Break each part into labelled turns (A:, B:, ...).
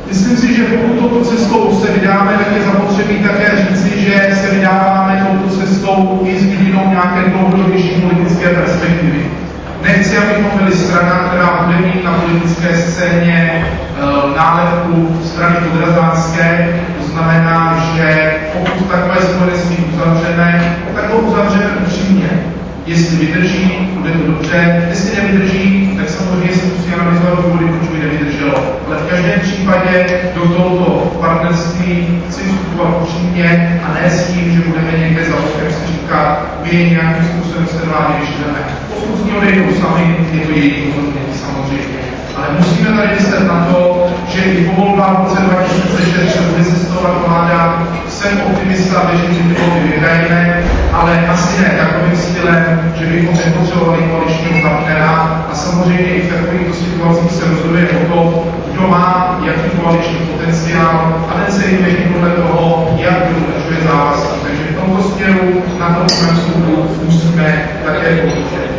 A: Myslím si, že pokud touto cestou se vydáme, tak je zapotřebí také říci, že se vydáváme touto cestou i s vidinou nějaké dlouhodobější politické perspektivy. Nechci, abychom byli strana, která bude mít na politické scéně nálepku strany podrazánské. To znamená, že pokud takové spojenectví uzavřeme, tak ho uzavřeme upřímně. Jestli vydrží, bude to dobře. Jestli nevydrží, tak samozřejmě se musí analyzovat důvody, proč by nevydrželo. Ale v každém případě do tohoto partnerství chci vstupovat upřímně a ne s tím, že budeme někde za bokem si říkat, my nějakým způsobem se vlády vyšleme. Pokud z ní odejdou sami, je to jejich rozhodnutí samozřejmě. Ale musíme tady myslet na to, že i po volbách v roce 2006 bude sestavovat vláda. Jsem optimista, věřím, že ty volby vyhrajeme, ale asi ne takovým stylem, že bychom nepotřebovali koaličního partnera. A samozřejmě i v takovýchto situacích se rozhoduje o to, kdo má jaký koaliční potenciál a ten se jim běží podle toho, jak dodržuje závazky. Takže v tomto směru na tom soudu musíme také podpořit.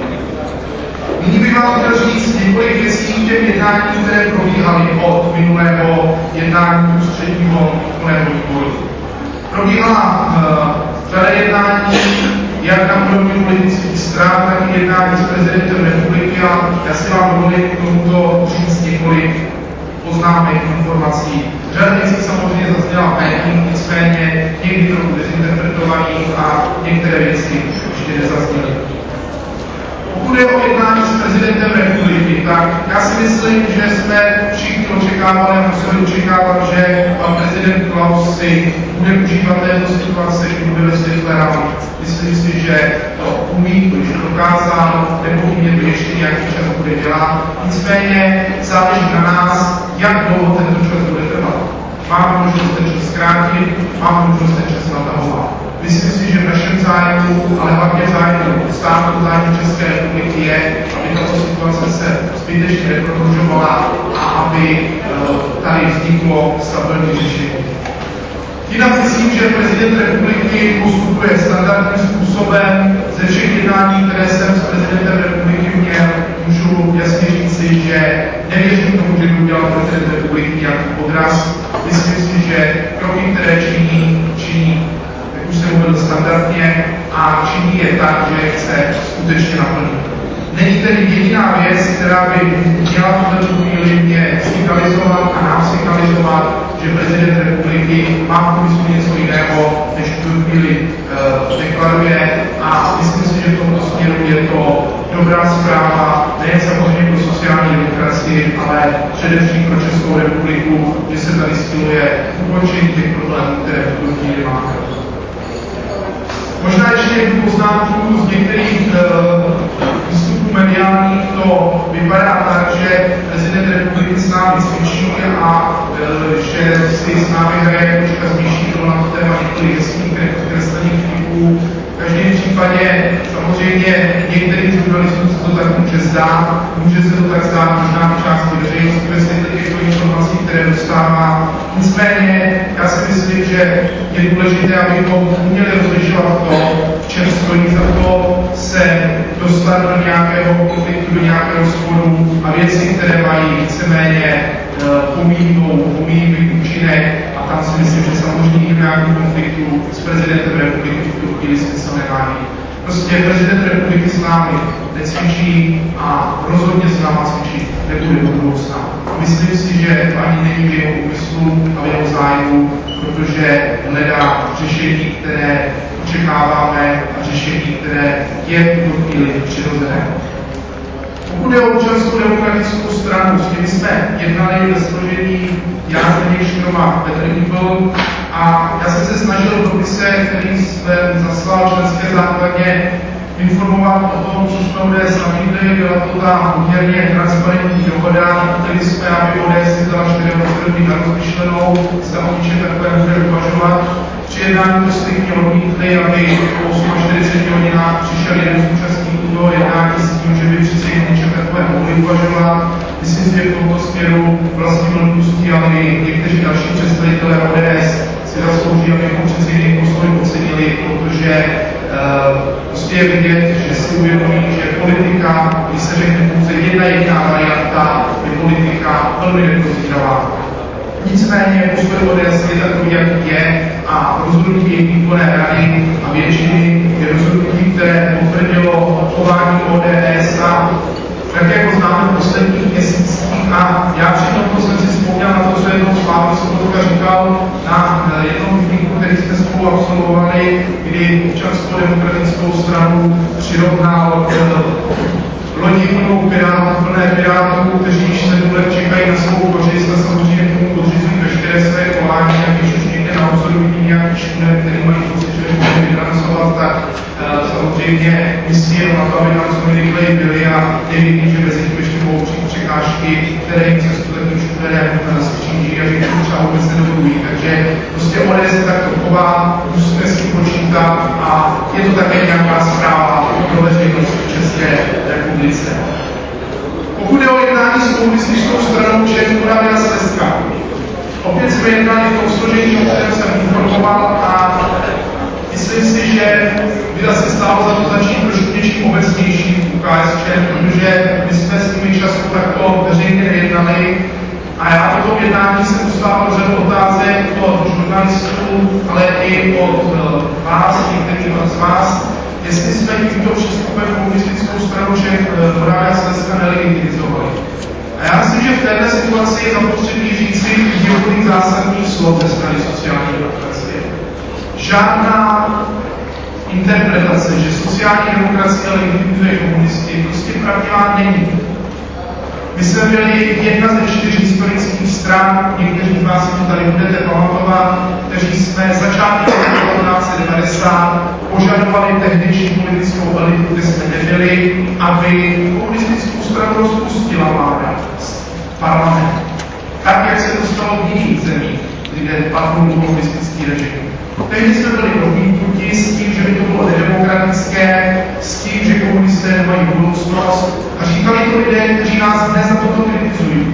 A: Nyní bych vám chtěl říct několik věcí k těm jednáním, které probíhaly od minulého jednání ústředního výboru. Probíhala řada jednání, jak na úrovni politických stran, tak i jednání s prezidentem republiky a já si vám dovolím k tomuto říct několik poznámek, informací. Řada věcí samozřejmě zazněla v médiích, nicméně někdy trochu dezinterpretovaných a některé věci ještě nezazněly. Pokud je o jednání s prezidentem republiky, tak já si myslím, že jsme všichni očekávali a museli očekávat, že pan prezident Klaus si bude užívat této situace, že bude ve světle rád. Myslím si, že to umí, to již dokázal, nepochybně to ještě nějaký čas bude dělat. Nicméně záleží na nás, jak dlouho tento čas bude trvat. Máme možnost ten čas zkrátit, máme možnost ten čas natahovat. Myslím si, že v našem zájmu, ale hlavně v zájmu státu, zájmu České republiky je, aby tato situace se zbytečně neprodlužovala a aby tady vzniklo stabilní řešení. Jinak myslím, že prezident republiky postupuje standardním způsobem. Ze všech jednání, které jsem s prezidentem republiky měl, můžu jasně říci, že nevěřím tomu, že by udělal prezident republiky nějaký podraz. Myslím si, že kroky, které činí už jsem uvedl standardně a činí je tak, že je chce skutečně naplnit. Není tedy jediná věc, která by měla v této chvíli mě signalizovat a nám signalizovat, že prezident republiky má v úmyslu něco jiného, než v tu chvíli deklaruje a myslím si, že v tomto směru je to dobrá zpráva, nejen samozřejmě pro sociální demokracii, ale především pro Českou republiku, že se tady styluje ukončení těch problémů, které v tu chvíli máme. Možná ještě jednu poznámku z některých výstupů mediálních to vypadá tak, že prezident republiky s námi cvičí a že si s námi hraje troška zmíšítko na to téma některých hezkých kreslených vtipů. V každém případě samozřejmě některým žurnalistům se to tak může zdát, může se to tak zdát možná v části veřejnosti ve světle těchto informací, které dostává. Nicméně já si myslím, že je důležité, abychom uměli rozlišovat to, v čem stojí za to se dostat do nějakého konfliktu, do nějakého sporu a věci, které mají víceméně pomíjivý účinek a tam si myslím, že samozřejmě i v nějakém konfliktu s prezidentem republiky v tu chvíli smysl nemá. Prostě prezident republiky s námi necvičí a rozhodně s náma cvičí nebude do budoucna. Myslím si, že to ani není v jeho úmyslu a v jeho zájmu, protože hledá řešení, které očekáváme a řešení, které je v tuto chvíli přirozené. Pokud je o Občanskou demokratickou stranu, s těmi jsme jednali ve složení já, Zdeněk Škroma, Petr Hýbl a já jsem se snažil v dopise, který jsme zaslal členské základně, informovat o tom, co jsme ODS nabídli. Byla to ta poměrně transparentní dohoda, který jsme, aby ODS si dala 4 roky na rozmyšlenou, zda o ničem takové bude uvažovat. Při jednání to striktně odmítli, aby po 48 hodinách přišel jeden z účastníků toho jednání s tím, že by přeci něčem takové mohli uvažovat. Myslím si, že v tomto směru vlastně Pustí, ale i někteří další představitelé ODS si zaslouží, abychom přeci jejich postoj ocenili, protože prostě je vidět, že si uvědomí, že politika, když se řekne pouze jedna jediná varianta, je politika velmi neprozíravá. Nicméně postoj ODS je takový, jaký je a rozhodnutí výkonné rady a většiny je rozhodnutí, které potvrdilo chování ODS a tak jako známe v posledních měsících a já při tomto jsem si vzpomněl na to, co jednou Slávy Sobotka říkal na jednom meetingu, který jsme spolu absolvovali, kdy Občanskou demokratickou stranu přirovnal lodi plné pirátů, kteří již 7 let čekají na svou kořist a samozřejmě k tomu podřizují veškeré své chování, a když už někde na rozhodnutí nějaký šuner, který mají pocit, že může vytransovat, tak samozřejmě myslí jenom na to, aby nám co nejrychleji byli a nevidí, že mezi tím ještě mohou přijít překážky, které jim se skutečným šunerem skříží a že to třeba vůbec nedovolují. Takže prostě ODS se takto chová, musíme s tím počítat a je to také nějaká zpráva pro veřejnost v České republice. Pokud je o jednání s komunistickou stranou Čech, Moravy a Slezska, opět jsme jednali v tom složení, o kterém jsem informoval a myslím si, že by asi stálo za to začít trošku něčím obecnějším u KSČ, protože my jsme s nimi často takto veřejně nejednali a já po tom jednání jsem dostával řadu otázek od žurnalistů, ale i od vás, některých z vás, jestli jsme tímto přístupem komunistickou stranu Čech, Moravy a Slezska nelegitimizovali. A já myslím, že v této situaci je zapotřebí říci několik zásadních slov ze strany sociální demokracie. Žádná interpretace, že sociální demokracie legitimizuje komunisty, prostě pravdivá není. My jsme byli jedna ze 4 historických stran, někteří z vás si to tady budete pamatovat, kteří jsme začátkem roku 1990 požadovali tehdejší politickou elitu, kde jsme nebyli, aby komunistickou stranu rozpustila vláda parlament. Tak, jak se to stalo v jiných zemích, kde padl komunistický režim. Tehdy jsme byli odmítnuti s tím, že by to bylo nedemokratické, s tím, že komunisté nemají budoucnost. A říkali to lidé, kteří nás dnes za toto kritizují.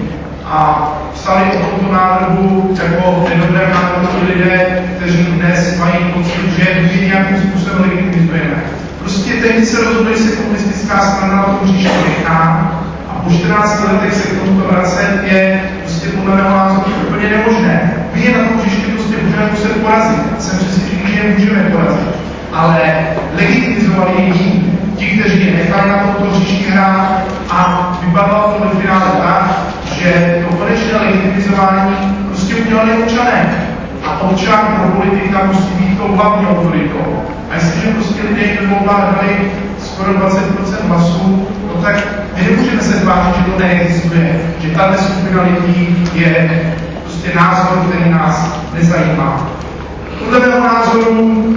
A: A psali o tomto návrhu jako nedobrém návrhu lidé, kteří dnes mají pocit, že my nějakým způsobem legitimizujeme. Prostě tehdy se rozhodli, že se komunistická strana na tom říši nechá a po 14 letech se k tomuto vracet je prostě podle mého názoru úplně nemožné. My je na tom říši prostě můžeme muset porazit. Jsem přesvědčený, že je můžeme porazit. Ale legitimizovali ji ti, kteří je nechali na tomto říši hrát a vybavilo to ve finále tak, že to konečné legitimizování prostě udělali občané. A občan pro politika musí být tou hlavní autoritou. A jestliže prostě lidé jim dali skoro 20% hlasů, no tak my nemůžeme se tvářit, že to neexistuje, že tato skupina lidí je prostě názor, který nás nezajímá. Podle mého názoru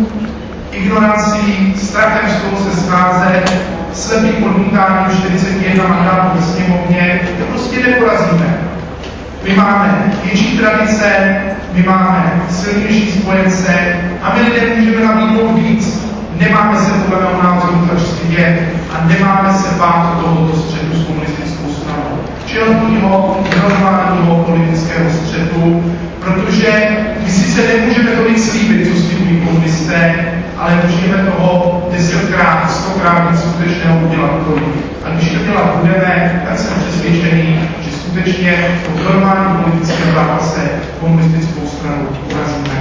A: ignorancí, strachem z toho se scházet, slepým odmítáním 41 mandátů ve sněmovně, to prostě neporazíme. My máme větší tradice, my máme silnější spojence a my lidem můžeme nabídnout víc. Nemáme se podle mého názoru zač stydět a nemáme se bát tohoto střetu s komunistickou stranou. Čelního, normálního politického střetu, protože my sice nemůžeme tolik slíbit, co slibují komunisté, ale můžeme toho 10krát, 100krát něco skutečného udělat pro lidi. A když to dělat budeme, tak jsem přesvědčený, že skutečně v normální politickém zápase komunistickou stranu urazíme.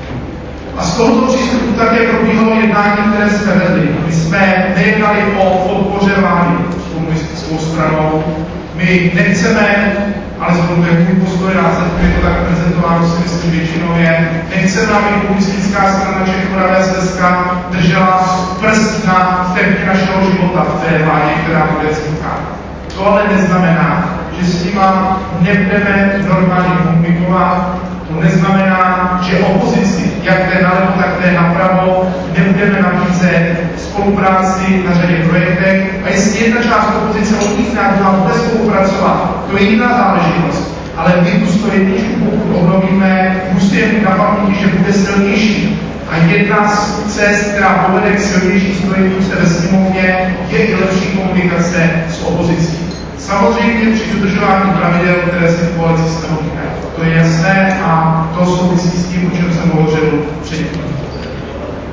A: A z tohoto přístupu také probíhalo jednání, které jsme vedli. My jsme nejednali o podpoře vlády s komunistickou stranou. My nechceme, ale zrovna můj postoj, rád je to tak prezentováno, si myslím většinově, nechceme, aby komunistická strana Čech, Moravy a Slezska držela prst na tempi našeho života v té vládě, která bude vznikat. To ale neznamená, že s nima nebudeme normálně komunikovat. To neznamená, že opozici, jak té nalevo, tak té napravo, nebudeme nabízet spolupráci na řadě projektech. A jestli jedna část opozice odmítne a druhá bude spolupracovat, to je jiná záležitost. Ale my tu 101, pokud obnovíme, musíme mít na paměti, že bude silnější. A jedna z cest, která povede k silnější 101 ve sněmovně, je i lepší komunikace s opozicí. Samozřejmě při dodržování pravidel, které se v koalici stanovíme. To je jasné a to souvisí s tím, o čem jsem hovořil předtím.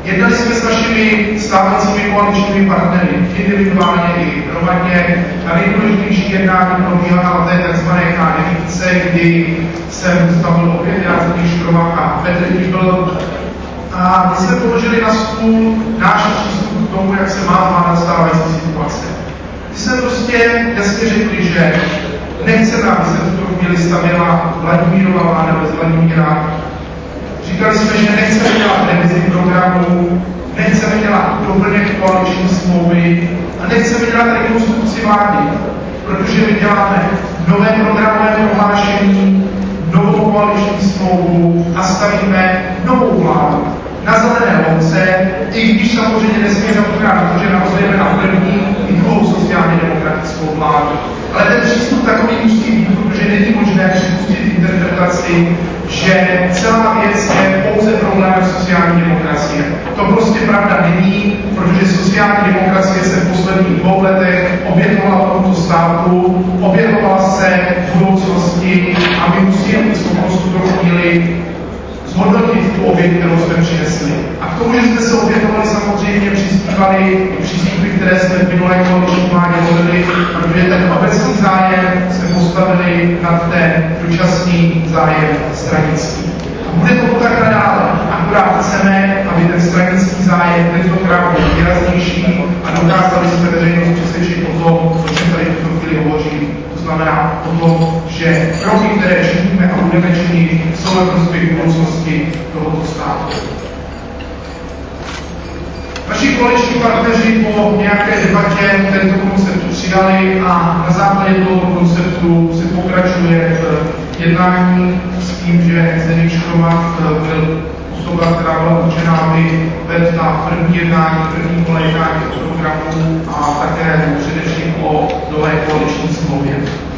A: Jednali jsme s našimi stávajícími koaličními partnery, individuálně i hromadně. A nejdůležitější jednání probíhala na té tzv. K9, kdy jsem stavil opět Jázek Škrobach a Petr Hýbl. A my jsme položili na stůl náš přístup k tomu, jak se má zvládat stávající situace. My jsme prostě jasně řekli, že nechceme, aby se v tuto chvíli stavěla Vladimírova vláda bez Vladimíra. Říkali jsme, že nechceme dělat revizi programů, nechceme dělat doplněk koaliční smlouvy a nechceme dělat rekonstrukci vlády, protože my děláme nové programové prohlášení, novou koaliční smlouvu a stavíme novou vládu na zelené louce, i když samozřejmě nesmíme zapomínat na to, že navazujeme na první i druhou sociálně demokratickou vládu. Ale ten přístup takový musí být, protože není možné připustit interpretaci, že celá věc je pouze problémem sociální demokracie. To prostě pravda není, protože sociální demokracie se v posledních 2 letech obětovala v tomto státu, obětovala se v budoucnosti a my musíme mít schopnost v tuto chvíli zhodnotit tu oběť, kterou jsme přinesli. A k tomu, že jsme se obětovali, samozřejmě přispívali přístupy, které jsme v minulé koaliční vládě volili, protože ten obecný zájem jsme postavili nad ten dočasný zájem stranický. A bude to tak nadále. Akorát chceme, aby ten stranický zájem tentokrát byl výraznější a dokázali jsme veřejnost přesvědčit o tom, o čem tady v tuto chvíli hovoří. To znamená o tom, že kroky, které činíme a budeme činit, jsou ve prospěch budoucnosti tohoto státu. Naši koaliční partneři po nějaké debatě tento koncept přijali a na základě tohoto konceptu se pokračuje v jednání s tím, že Zdeněk Škrobach byl osoba, která byla určená, aby vedl na první jednání, první kole jednání o programu a také především o nové koaliční smlouvě.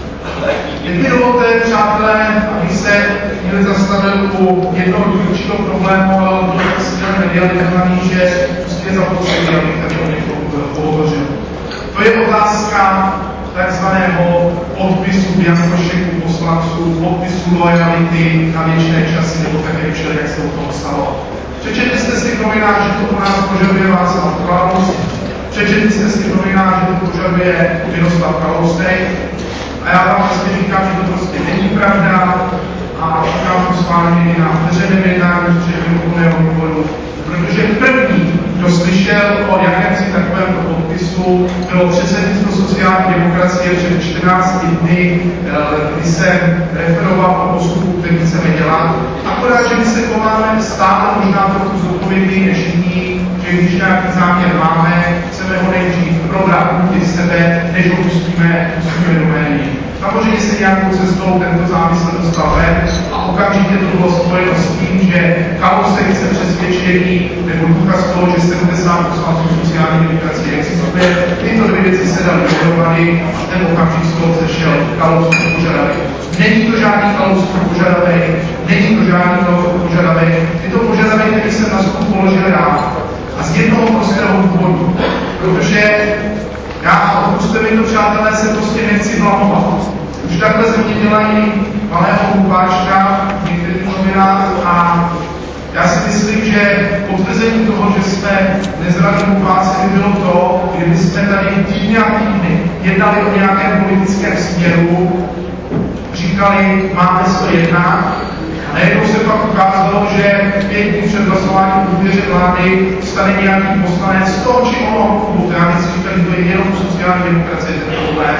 A: Teď mi dovolte, přátelé, abych se chvíli zastavil u jednoho dílčího problému, ale to je asi medializovaný, že prostě je zapotřebí, abych tady o něm pohovořil. To je otázka takzvaného podpisu biankošeku poslanců, podpisu lojality na věčné časy, nebo také včera, jak se o tom stalo. Přečetli jste si v novinách, že to po nás požaduje Václav Klaus, přečetli jste si v novinách, že to požaduje Miroslav Kalousek. A já vám vlastně říkám, že to prostě není pravda a říkám to s vámi na veřejném jednání z předmětného výboru, protože první, kdo slyšel o jakémsi takovémto podpisu, bylo předsednictvo sociální demokracie před 14 dny, kdy jsem referoval o postupu, který chceme dělat. Akorát, že my se chováme stále možná trochu zodpovědněji než jiní, že když nějaký záměr máme, chceme ho nejdřív prodat vůči sebe, než ho pustíme do médií. Samozřejmě se nějakou cestou tento zámysl dostal ven a okamžitě to bylo spojeno s tím, že Kalousek chce přesvědčení nebo důkaz toho, že 70 poslanců sociální demokracie existuje. Tyto 2 věci se daly dohromady a ten okamžik z toho zešel Kalouskův požadavek. Není to žádný Kalouskův požadavek, není to žádný Kalouskův požadavek. Je to požadavek, který jsem na stůl položil já. A z jednoho prostého důvodu, protože já, odpusťte mi to, přátelé, se prostě nechci blamovat. Už takhle ze mě dělají malého hlupáčka v některých novinách a já si myslím, že potvrzení toho, že jsme nezralí hlupáci, by bylo to, kdyby jsme tady týdny a týdny jednali o nějakém politickém směru, říkali, máme co jednat, a najednou se pak ukázalo, že 5 dní před hlasováním důvěře vlády stane nějaký poslanec z toho či onoho klubu, já nechci říkat, že to je jenom sociální demokracie ten problém,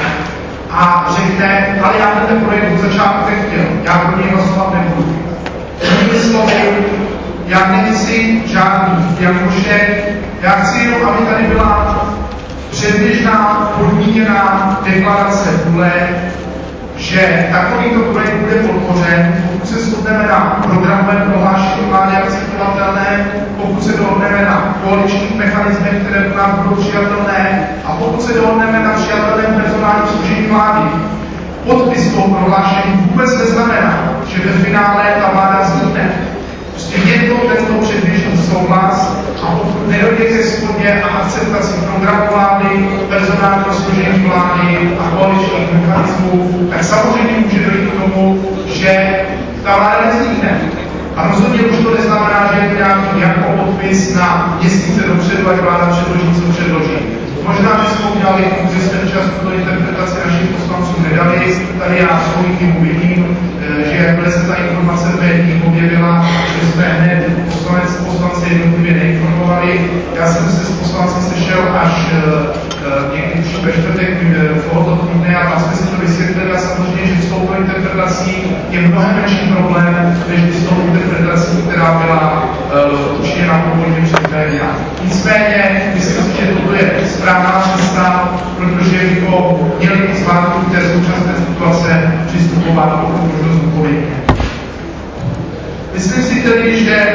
A: a řekne, ale já ten projekt od začátku nechtěl, já pro něj hlasovat nebudu. Jinými slovy, já nechci žádný biankošek, já chci jenom, aby tady byla předběžná, podmíněná deklarace vůle, že takovýto projekt bude podpořen, pokud se shodneme na programovém prohlášení vlády akceptovatelné, pokud se dohodneme na koaličních mechanismech, které pro nás budou přijatelné a pokud se dohodneme na přijatelném personálním složení vlády. Podpis toho prohlášení vůbec neznamená, že ve finále ta vláda vznikne. Prostě jednou tento předběžný souhlas a pokud nedojde ke shodě a akceptaci programu vlády, personálního složení vlády a koaličních mechanismů, tak samozřejmě může dojít k tomu, že ta vláda nevznikne. A rozhodně už to neznamená, že je to nějaký podpis věc na měsíce dopředu, ať vláda předloží, co předloží. Možná, že jsme udělali, že jsme čas tuto interpretaci našich poslanců nedali. Tady já svoji chybu vidím, že jakmile se ta informace v médiích objevila, že jsme hned poslanci jednotlivě neinformovali. Já jsem se s poslanci sešel až někdy ve čtvrtek tohoto týdne a tam jsme si to vysvětlili a samozřejmě, že s touto interpretací je mnohem menší problém, než s tou interpretací, která byla učiněna původně přes média. Nicméně, myslím si, že toto je správná cesta, protože bychom měli zvládnout té současné situace přistupovat pokud možno zodpovědně. Myslím si tedy, že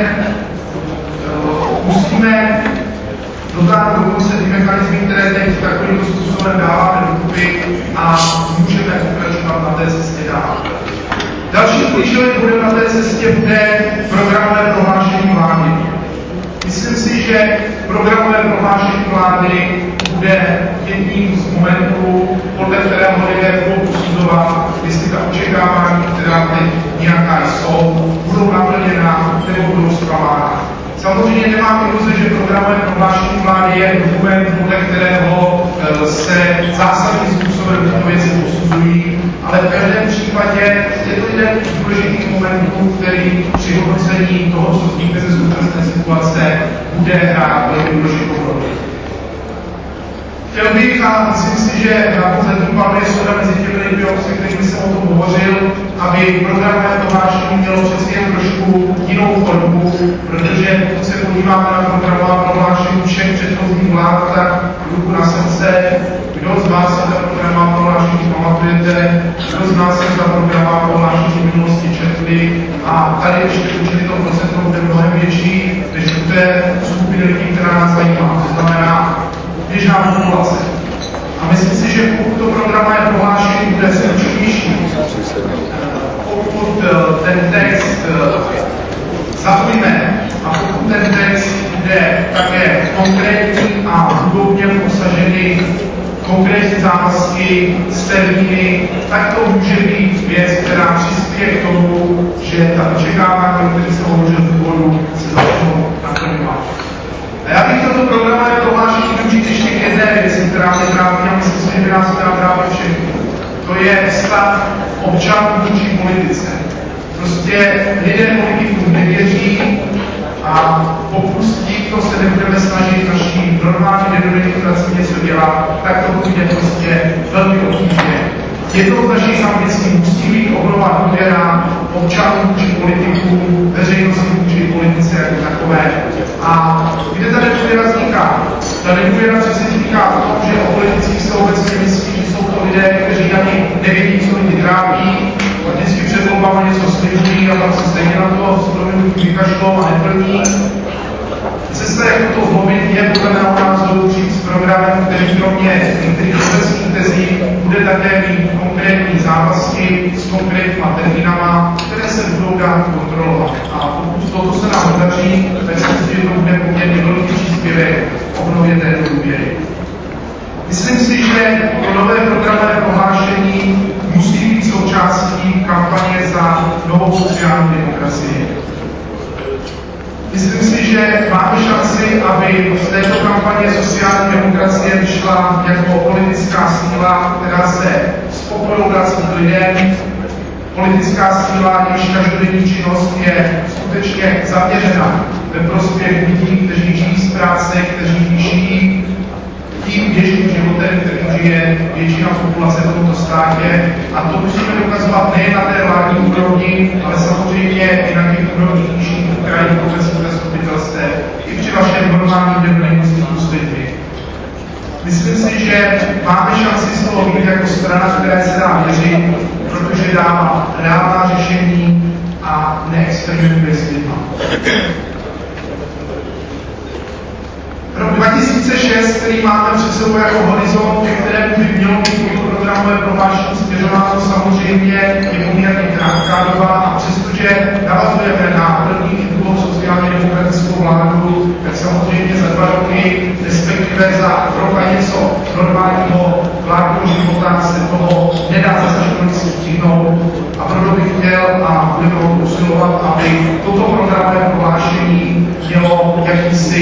A: musíme dotáhnout do konce ty mechanizmy, které teď takovýmto způsobem dáváme dokupy a můžeme pokračovat na té cestě dál. Další klíčový bod na té cestě bude programové prohlášení vlády. Myslím si, že programové prohlášení vlády bude jedním z momentů, podle kterého lidé budou posuzovat, jestli ta očekávání, která teď nějaká jsou, budou naplněna nebo budou zklamána. Samozřejmě nemám iluze, že programové prohlášení vlády je dokument, podle kterého se zásadním způsobem tyto věci posuzují, ale v každém případě je to jeden z důležitých momentů, který při hodnocení toho, co vznikne ze současné situace, bude hrát velmi důležitou roli. Chtěl bych, a myslím si, že nakonec panuje shoda mezi těmi lidmi, se kterými jsem o tom hovořil, aby programové prohlášení mělo přeci jen trošku jinou formu, protože pokud se podíváme na programová prohlášení všech předchozích vlád, tak ruku na srdce, kdo z vás se ta programová prohlášení pamatujete, kdo z nás se ta programová prohlášení v minulosti četli a tady ještě určitě to procento bude mnohem větší, než u té skupiny lidí, která nás zajímá. To znamená běžná populace. A myslím si, že pokud to programové prohlášení bude stručnější, pokud ten text zaujme a pokud ten text bude také konkrétní a budou v něm obsaženy konkrétní závazky s termíny, tak to může být věc, která přispěje k tomu, že ta očekávání, o kterých jsem hovořil v úvodu, se začnou naplňovat. A já bych toto programové prohlášení využít ještě k jedné věci, která mě trápí a myslím si, že by nás trápí všechny. To je vztah občanů vůči politice. Prostě lidé politikům nevěří a pokud tímto se nebudeme snažit naší normální demokracii něco dělat, tak to bude prostě velmi obtížné. Jednou z našich ambicí musí být obnova důvěra občanů vůči politikům, veřejnosti vůči politice jako takové. A kde ta nedůvěra vzniká? Ta nedůvěra přece vzniká v tom, že o politicích se obecně myslí, že jsou to lidé, kteří ani nevědí, co lidi trápí, a vždycky před volbami něco slibují a pak se stejně na to s proměnutí vykašlou a neplní. Cesta, jak to zlomit, je podle mého názoru přijít s programem, který kromě některých obecných tezí bude také mít konkrétní závazky s konkrétníma termínama, které se budou dát kontrolovat. A pokud toto se nám podaří, tak si myslím, že to bude poměrně velký příspěvek obnově této důvěry. Myslím si, že to nové programové prohlášení musí být součástí kampaně za novou sociální demokracii. Myslím si, že máme šanci, aby z této kampaně sociální demokracie vyšla jako politická síla, která se spokoju vrací k lidem. Politická síla, jejíž každodenní činnost je skutečně zaměřena ve prospěch lidí, kteří žijí z práce, kteří žijí tím běžným životem, který žije většina populace v tomto státě. A to musíme dokazovat nejen na té vládní úrovni, ale samozřejmě i na těch úrovních nižších krajích profesních zastupitelstev, i při vašem normálním denním styku s lidmi. Myslím si, že máme šanci z toho být jako strana, které se dá věřit, protože dává reálná řešení a neexperimentuje s lidma. Rok 2006, který máme před sebou jako horizont, ke kterému by mělo být toto programové prohlášení směřováno, samozřejmě je poměrně krátká doba a přestože navazujeme na první titulou sociálně demokratickou vládu, tak samozřejmě za 2 roky, respektive za rok a něco normálního vládního života se toho nedá zase tolik stihnout. A proto bych chtěl a budeme ho usilovat, aby toto programové prohlášení mělo jakýsi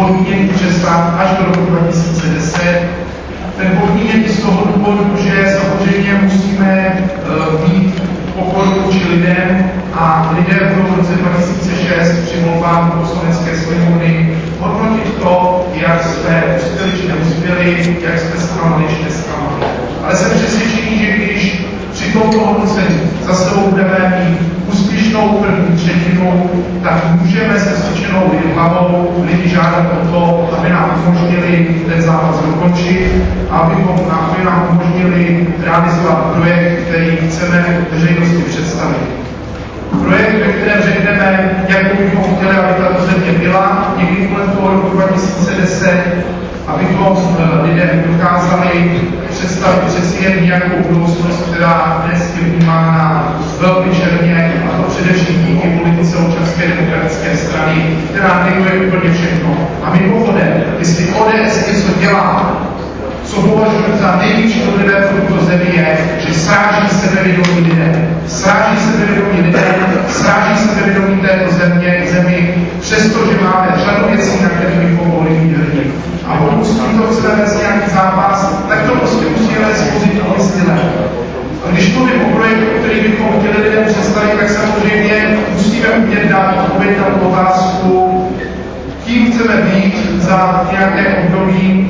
A: podmíněný přestat až do roku 2010. Ten podmíněný z toho důvodu, že samozřejmě musíme mít pokoru vůči lidem a lidé budou v roce 2006 při volbách do Poslanecké sněmovny hodnotit to, jak jsme uspěli či neuspěli, jak jsme zklamali či nezklamali. Ale jsem přesvědčený, že když při tomto hodnocení za sebou budeme mít úspěšnou první třetinu, tak můžeme se vztyčenou hlavou lidi žádat o to, aby nám umožnili ten zápas dokončit, aby nám umožnili realizovat projekt, který chceme veřejnosti představit. Projekt, ve kterém řekneme, jak bychom chtěli, aby tato země byla, někdy kolem toho roku 2010, abychom lidem dokázali představit přeci jen nějakou budoucnost, která dnes je vnímána velmi černě, a to především díky politice Občanské demokratické strany, která neguje úplně všechno. A mimochodem, jestli ODS něco dělá, co považuji za největší dobré pro tuto zemi, je, že sráží sebevědomí lidé. Sráží sebevědomí lidé, sráží sebevědomí této zemi, přestože máme řadu věcí, na které bychom mohli mít hrdí. A pokud s tímto chceme vést nějaký zápas, tak to prostě musíme vést pozitivním stylem. A když mluvím o projektu, který bychom chtěli lidem představit, tak samozřejmě musíme umět dát odpověď na tu otázku, kým chceme být za nějaké období.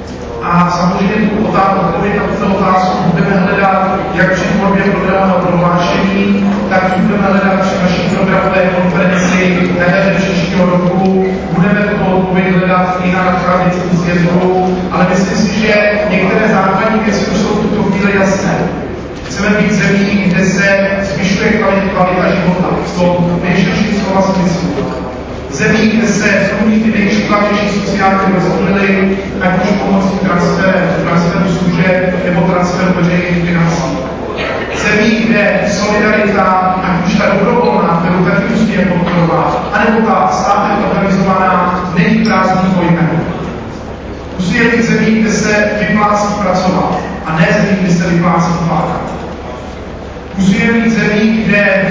A: A samozřejmě tu odpověď na tuto otázku budeme hledat jak při tvorbě programového prohlášení, tak ji budeme hledat při naší programové konferenci na jaře příštího roku. Budeme tuto odpověď hledat i na nadcházejícím sjezdu, ale myslím si, že některé základní věci už jsou v tuto chvíli jasné. Chceme být zemí, kde se zvyšuje kvalita života, v tom nejširším slova smyslu. Zemí, kde se plní ty nejříkladnější sociální rozdíly, ať už pomocí transferu služeb nebo transferu veřejných financí. Zemí, kde solidarita, ať už ta dobrovolná, kterou taky musíme podporovat, anebo ta státem organizovaná, není prázdným pojmem. Musíme být zemí, kde se vyplácí pracovat, a ne zemí, kde se vyplácí páchat. Musíme být zemí, kde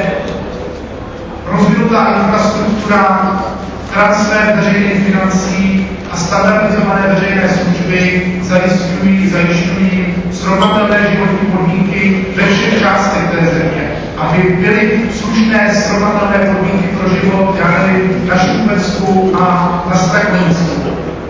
A: rozvinutá infrastruktura, transfer veřejných financí a standardizované veřejné služby zajišťují srovnatelné životní podmínky ve všech částech té země, aby byly slušné srovnatelné podmínky pro život na Šumpersku a na Strakoninsku.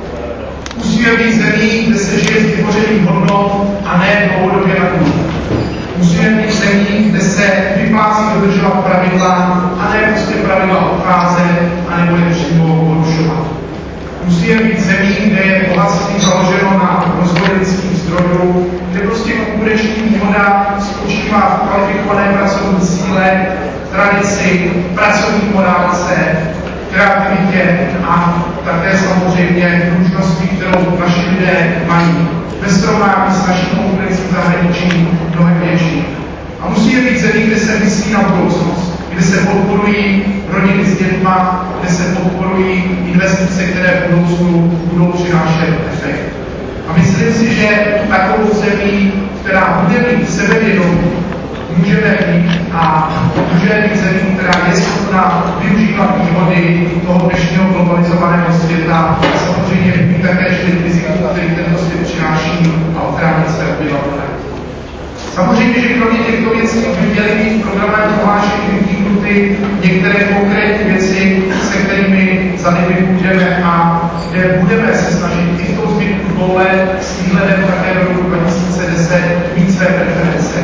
A: Musíme být zemí, kde se žije z vytvořených hodnot a ne dlouhodobě na dluh. Musíme být zemí, kde se vyplácí dodržovat pravidla a ne prostě pravidla obcházet a nebo je přímo porušovat. Musíme být zemí, kde je bohatství založeno na rozvoji lidských zdrojů, kde prostě konkurenční výhoda spočívá v kvalifikované pracovní síle, tradici, pracovní morálce, kreativitě a také samozřejmě pružnosti, kterou naši lidé mají. Ve srovnání s naší konkurencí zahraničí mnohem větší. A musíme být zemí, kde se myslí na budoucnost, kde se podporují rodiny s dětma, kde se podporují investice, které v budoucnu budou přinášet efekt. A myslím si, že takovou zemí, která bude mít sebevědomí, můžeme být a můžeme být zemí, která je schopna využívat výhody toho dnešního globalizovaného světa a samozřejmě mít také čelit riziků, který tento svět přináší a ochránit své obyvatele. Samozřejmě, že kromě těchto věcí by měly být v programovém prohlášení vypíchnuty některé konkrétní věci, se kterými za nimi budeme a kde budeme se snažit i v tom zbytku 2 let s výhledem také do roku 2010 mít své preference.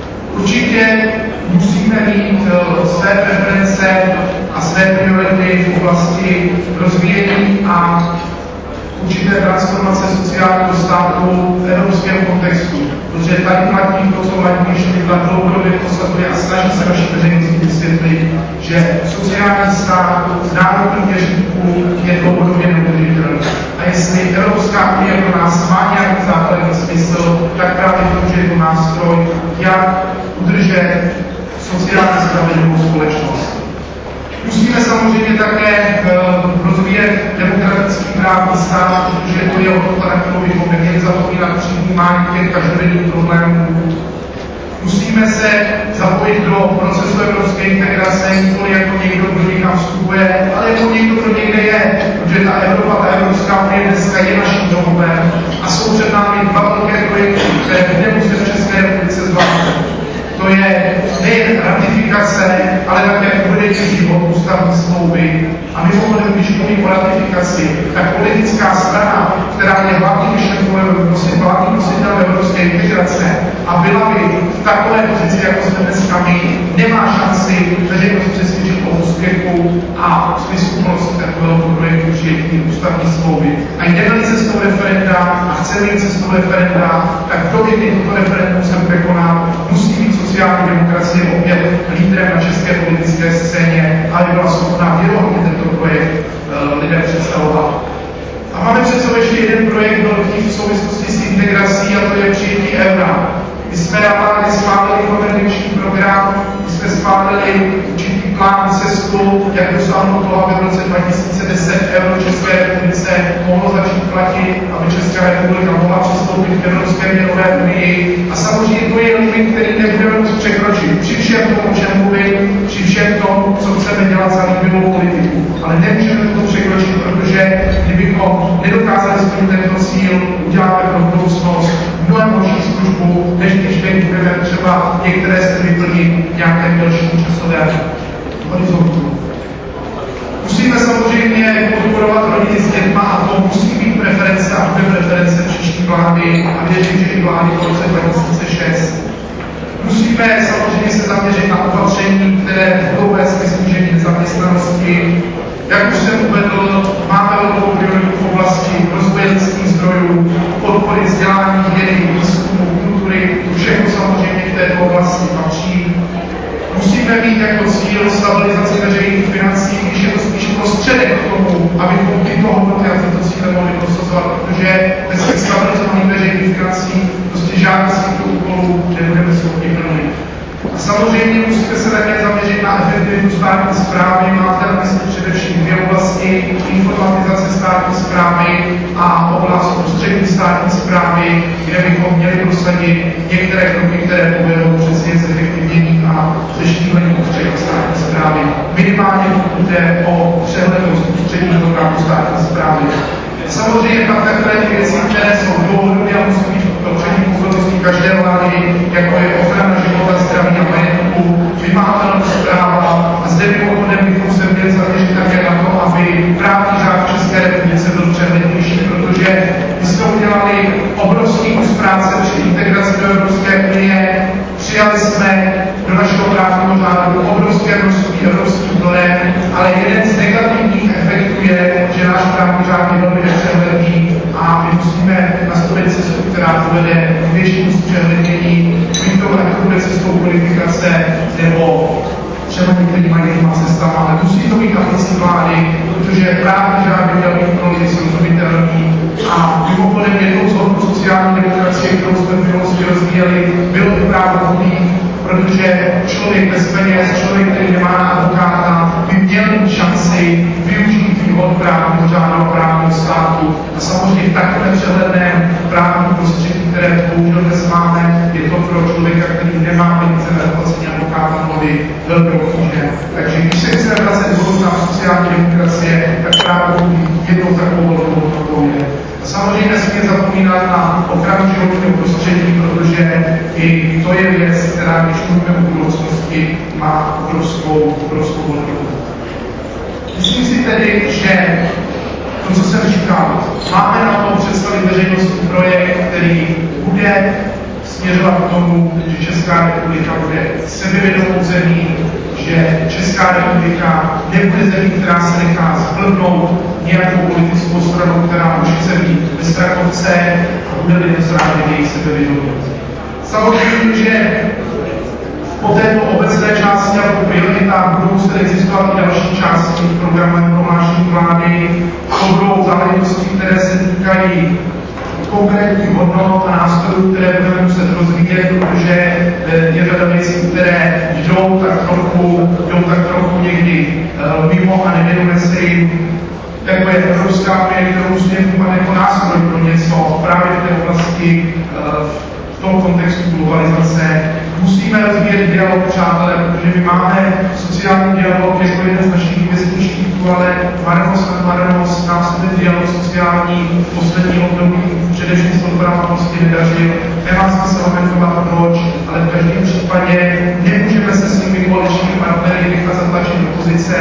A: Určitě musíme mít své preference a své priority v oblasti rozvíjení a určité transformace sociálního státu v evropském kontextu, protože tady platí to, co Vladimír Špidla dlouhodobě prosazuje a snaží se naší veřejnosti vysvětlit, že sociální stát v národním měřítku je dlouhodobě neudržitelný. A jestli Evropská unie pro nás má nějaký základní smysl, tak právě to, že je to nástroj, jak udržet sociálně spravedlivou společnost. Musíme samozřejmě také rozvíjet demokratický právní stát, protože to je o tom charakteru, bychom neměli zapomínat při vnímání těch každodenních problémů. Musíme se zapojit do procesu evropské integrace, nikoli jako někdo, kdo někam vstupuje, ale jako někdo, kdo někde je. protože ta Evropa, ta Evropská unie dneska je naším domovem a jsou před námi dva velké projekty, které budeme muset v České republice zvládnout. To je nejen ratifikace, ale také uvedení život ústavní smlouvy. A mimochodem, když mluvím o ratifikaci, tak politická strana, která je hlavní nositelem evropské integrace a byla by v takové pozici, jako jsme dneska my, nemá šanci veřejnost přesvědčit o úspěchu a smysluplnosti takového projektu přijetí ústavní smlouvy. A jdeme-li cestou referenda a chceme jít cestou referenda, tak kdo by toto referendum sem překonal, musí být sociální demokracie opět lídrem na české politické scéně, aby byla schopná věrohodně tento projekt lidem představovat. A máme před sebou ještě jeden projekt velký v souvislosti s integrací, a to je přijetí eura. My jsme na vládě schválili konvergenční program, my jsme schválili určitý plán cestu, jak dosáhnout toho, aby v roce 2010 euro České republice mohlo začít platit, aby Česká republika mohla přistoupit k Evropské měnové unii. A samozřejmě to je limit, který nebudeme moct překročit. Při všem tomu, o čem mluvím, při všem tomu, co chceme dělat za líbivou politiku. Ale nemůžeme to překročit, protože kdybychom nedokázali splnit tento cíl, uděláme pro budoucnost mnohem horší službu, než když budeme třeba některé se vyplnit v nějakém delším časovém horizontu. Musíme samozřejmě podporovat rodiny s dětma a to musí být preference a bude preference příští vlády a věřím, že i vlády v roce 2006. Musíme samozřejmě se zaměřit na opatření, které budou vést ke snížení nezaměstnanosti. Jak už jsem uvedl, máme velkou prioritu v oblasti rozvoje lidských zdrojů, podpory vzdělání, vědy, výzkumu, kultury, všechno samozřejmě v této oblasti patří. Musíme mít jako cíl stabilizaci veřejných financí, když je to spíš prostředek k tomu, abychom tyto hodnoty a tyto cíle mohli prosazovat, protože bez těch stabilizovaných veřejných financí prostě žádný z těchto úkolů nebudeme schopni plnit. A samozřejmě musíte se také zaměřit na efektivitu státní správy. Máte na mysli především dvě oblasti: informatizace státní správy a oblast ústřední státní správy, kde bychom měli prosadit některé kroky, které povedou přesně zefektivnění a zeštíhlení ústřední státní správy. Minimálně pokud jde o přehlednost ústředních orgánů státní správy. Samozřejmě pak takové ty věci, které jsou dlouhodobě a musí být dopřední pozorností každé vlády, jako je ochrana života, zdraví a majetku, vymahatelnost práva. A zde mimochodem bychom se měli zaměřit také na to, aby právní řád v České republice byl přehlednější, protože my jsme udělali obrovský kus práce při integraci do Evropské unie. Přijali jsme do našeho právního řádu obrovské množství evropských norem, ale jeden z negativních efektů je, že náš právní řád je velmi nepřehledný a my musíme nastavit cestu, která povede k většímu zpřehlednění, buď to bude cestou kodifikace nebo třeba některýma jinýma cestama, ale musí to být na místní vlády, protože právní řád by měl být pro lidi srozumitelný. A mimochodem jednou z hodnot sociální demokracie, kterou jsme v minulosti rozvíjeli, bylo to právo chodí, protože člověk bez peněz, člověk, který nemá advokáta, by měl mít šanci využít výhod právního řádu a právního státu. A samozřejmě v takovém přehledném právním prostředí, které bohužel dnes máme, je to pro člověka, který nemá peníze na zaplacení advokáta vody, velmi obtížné. Takže když se chceme vracet do sociální demokracie, tak právě jednou takovou hodnotou je. Samozřejmě nesmíme zapomínat na ochranu životního prostředí, protože i to je věc, která, když mluvíme o budoucnosti, má obrovskou hodnotu. Myslím si tedy, že to, co jsem říkal, máme na to představit veřejnosti projekt, který bude směřovat k tomu, že Česká republika bude sebevědomou zemí, že Česká republika nebude zemí, která se nechá zblbnout nějakou politickou stranou, která může se být ve strakovce a bude lidem zrážet její sebevědomí. Samozřejmě, že po této obecné části a po prioritách budou se existovat i další části programového prohlášení vlády. To budou záležitosti, které se týkají konkrétních hodnot a nástrojů, které budeme muset rozvíjet, protože je řada věcí, které jdou tak trochu někdy mimo a nevěnujeme se jim. Jako je Evropská unie, kterou musíme vnímat jako nástroj pro něco právě v té oblasti, v tom kontextu globalizace. Musíme rozvíjet dialog, přátelé, protože my máme sociální dialog jako jeden z našich investičních, ale marnost, následný dialog sociální, poslední období, především s odborama prostě nedařil. Nemá smysl lamentovat proč, ale v každém případě nemůžeme se svými koaličními partnery nechat zatlačit do pozice,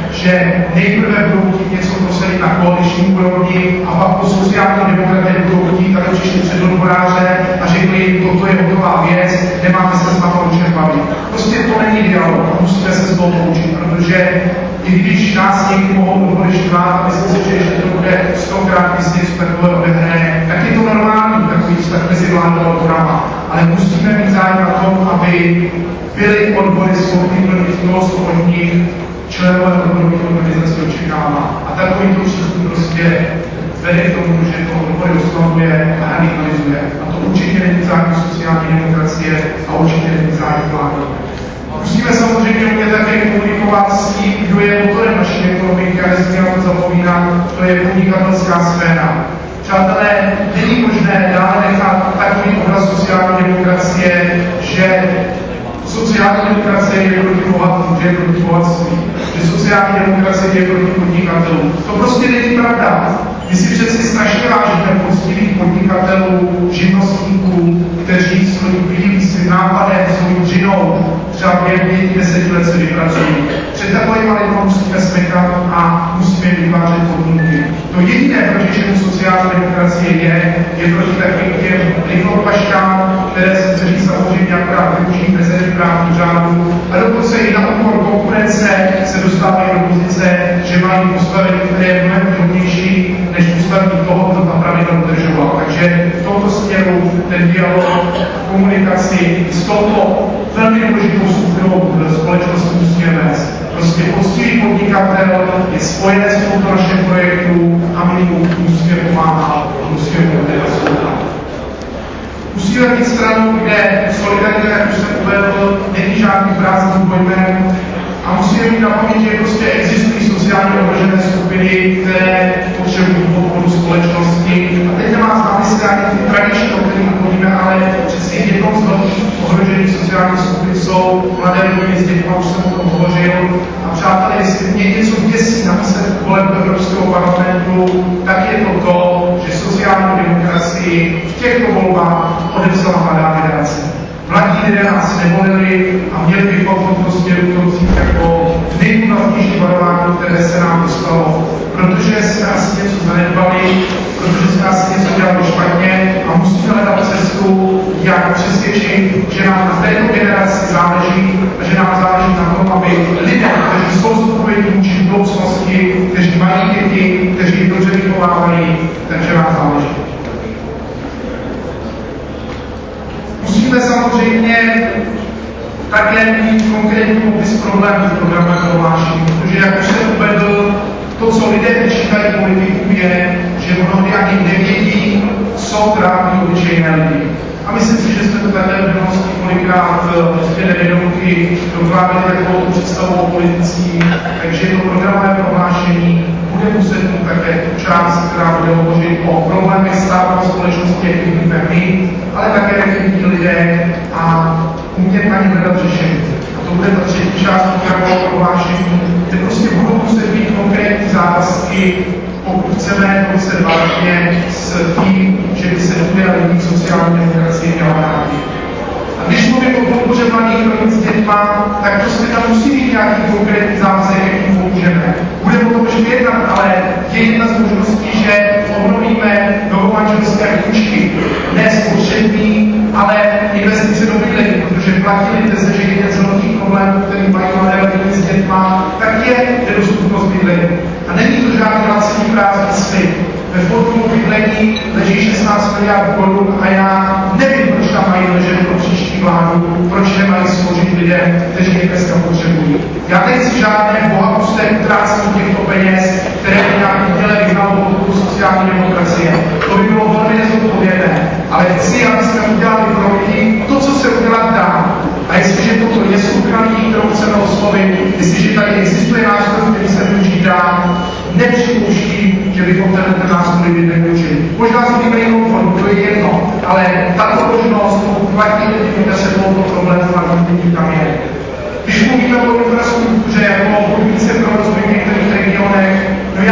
A: že nejprve budou chtít něco prosadit na koaliční úrovni a pak po sociální demokraté budou chtít, aby přišli před odboráře a řekli, toto je hotová věc, nemáme se s námi o čem bavit. Prostě to není dialog a musíme se z toho poučit, protože i když nás někdy mohou odbory štvat a myslím si, že ještě to bude 100krát, když se něco takového odehraje, tak je to normální takový vztah mezi vládou a odborama. Ale musíme mít zájem na tom, aby byly odbory schopny plnit to, co od nich členové odborových organizací očekává. A takovýto přístup prostě vede k tomu, že to odbory oslavuje a radikalizuje. A to určitě není zájem sociální demokracie a určitě není zájem vlády. Musíme samozřejmě umět také komunikovat s tím, kdo je motorem naší ekonomiky, a nesmíme na to zapomínat, to je podnikatelská sféra. Přátelé, není možné dále nechat takový obraz sociální demokracie, že sociální demokracie je proti bohatství, že je proti bohatství, že sociální demokracie je proti podnikatelům. To prostě není pravda. My si přeci strašně vážíme poctivých podnikatelů, živnostníků, kteří svým svým nápadem, svým dřinou třeba během 5-10 let se vypracují. Před takovými lidmi musíme smekat a musíme vytvářet podmínky. To jediné, proti čemu sociální demokracie je proti takovým těm rychlopaškám, kteří samozřejmě akorát využijí mezery právních řádů a dokonce i na úkor konkurence se dostávají do pozice, že mají postavení, které je mnohem hodnější než postavení toho, kdo ta pravidla dodržoval. Takže v tomto směru ten dialog, komunikaci s touto velmi důležitou skupinou společnosti musíme vést. Prostě poctivý podnikatel je spojenec v tomto našem projektu a my mu musíme pomáhat a musíme mu naslouchat. Musíme mít stranu, kde solidarita, jak už jsem uvedl, není žádný prázdným pojmem a musíme mít na paměti, že prostě existují sociálně ohrožené skupiny, které potřebují podporu společnosti. A teď nemá na mysli ani ty tradiční, o kterých mluvíme, ale přesně jednou z velkých ohrožených sociálních skupin jsou mladé rodiny s dětmi, už jsem o tom hovořil. A přátelé, jestli mě něco děsí na výsledku voleb Evropského parlamentu, tak je to, že sociální demokracii v těchto volbách odevzala mladá generace. Mladí lidé nás nevolili a měli bychom v tomto směru to vzít jako nejúžasnější varování, které se nám dostalo, protože jsme asi něco zanedbali, protože jsme asi něco dělali špatně a musíme hledat cestu, jak přesvědčit, že nám na této generaci záleží a že nám záleží na tom, aby lidé, kteří jsou zodpovědní vůči budoucnosti, kteří mají děti, kteří dobře vychovávají, takže nám záleží. Musíme samozřejmě také mít konkrétní popis problémů v programovém prohlášení, protože jak už jsem uvedl, to, co lidé vyčítají politikům, je, že mnohdy ani nevědí, co trápí obyčejné lidi. A myslím si, že jsme to také v minulosti kolikrát prostě nevědomky dokladali takovou představu o politicích, takže to programové prohlášení bude muset mít také tu část, která bude hovořit o problémech státu a společnosti, jak vidíme my, ale také jak vidí lidé a umět na ně hledat řešení. A to bude ta třetí část programového prohlášení, kde prostě budou muset být konkrétní závazky, pokud chceme se vážně s tím, že by se důvěra lidí sociální demokracie měla vrátit. A když mluvím o podpoře mladých rodin s dětma, tak prostě tam musí být nějaký konkrétní závazek, jak jim pomůžeme. Budeme o tom ještě jednat, ale je jedna z možností, že obnovíme novomanželské půjčky. Ne spotřební, ale investice do bydlení, protože platili teze, že jeden z velkých problémů, který mají mladé rodiny s dětma, tak je nedostupnost bydlení. A není to žádný laciný prázdný slib. Ve fondu bydlení leží 16 miliard korun a já nevím, proč tam mají ležet pro příští vládu, proč nemají složit lidem, kteří je dneska potřebují. Já nechci žádné bohatosté utrácení těchto peněz, které by nějak udělali vyhnalo podporu sociální demokracie. To by bylo velmi nezodpovědné. Ale chci, aby jsme udělali pro lidi to, co se udělat dá. A jestliže toto je skupina lidí, kterou chceme oslovit, jestliže tady existuje nástroj, který se využít dá, nepřipouštím, že bychom ten nástroj nevyužili. Možná zvolíme jinou formu, to je jedno, ale tato možnost, pokud platí lidi, se tohoto problému lidí tam je. Když mluvíme o infrastruktuře jako podmínce pro rozvoj v některých regionech, no